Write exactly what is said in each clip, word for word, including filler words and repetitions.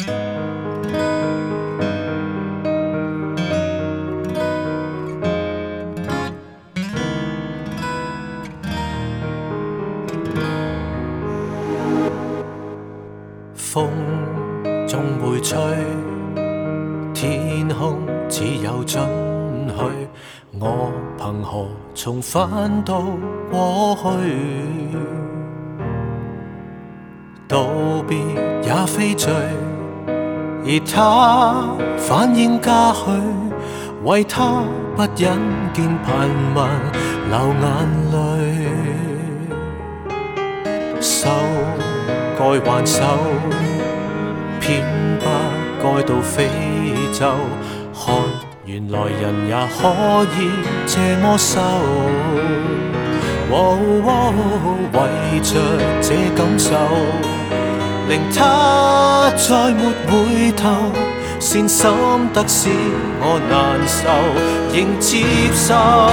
風總會吹，天空只有進去，我憑何重返到過去？道別也非罪，而他反應加許，為他不忍見頻密流眼淚，手該還手，偏不該到非洲。看原來人也可以這麼瘦，哦哦、為着這感受，令他再沒回頭。善心得使我難受，仍接受。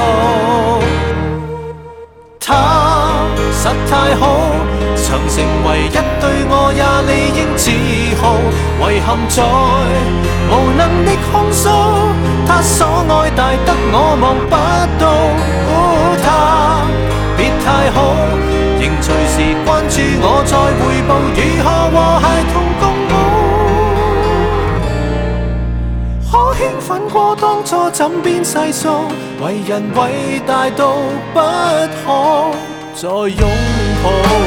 他實太好，曾成為一對我也理應自豪。遺憾在無能的控訴，他所愛大得我望不到。哦、他別太好，仍隨時關注我再匯報如何和諧同共舞。可興奮過當初怎邊細數，為人偉大到不可再擁抱。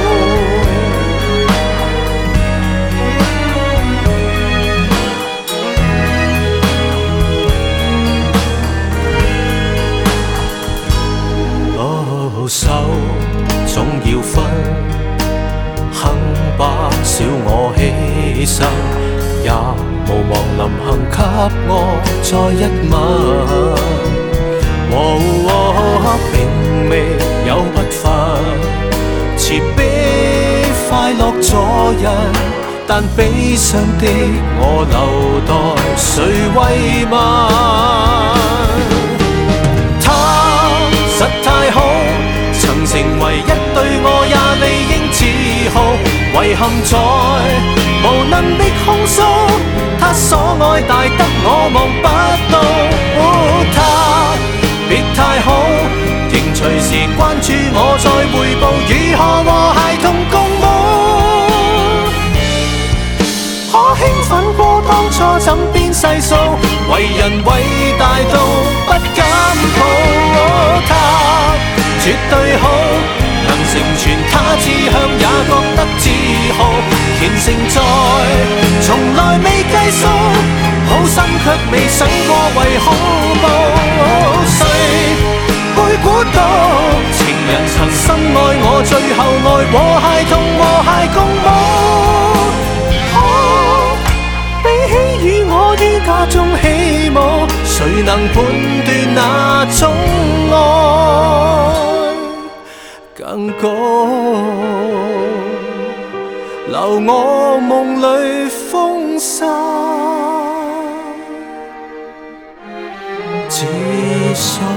哦，手總要分，肯把小我犧牲，也無望臨行給我再一吻。哦哦、並未有不忿，慈悲快樂助人，但悲傷的我留待誰慰問？他實太好，曾成為一對我也理應自豪。遺憾在無能的控訴，他所愛大得我望不到。哦、他別太好，仍隨時關注我再匯報如何和諧同共舞。可興奮過當初怎邊細數，為人偉大到不敢抱。哦、他絕對好，能成全他志向也覺得自豪。虔誠在從來未計數，好心卻未想過為可報。誰會估到情人曾深愛我，最後愛和諧同和諧共舞。哦、比起與我於家中起舞，誰能判斷那種愛更高？留我夢裏風沙自信。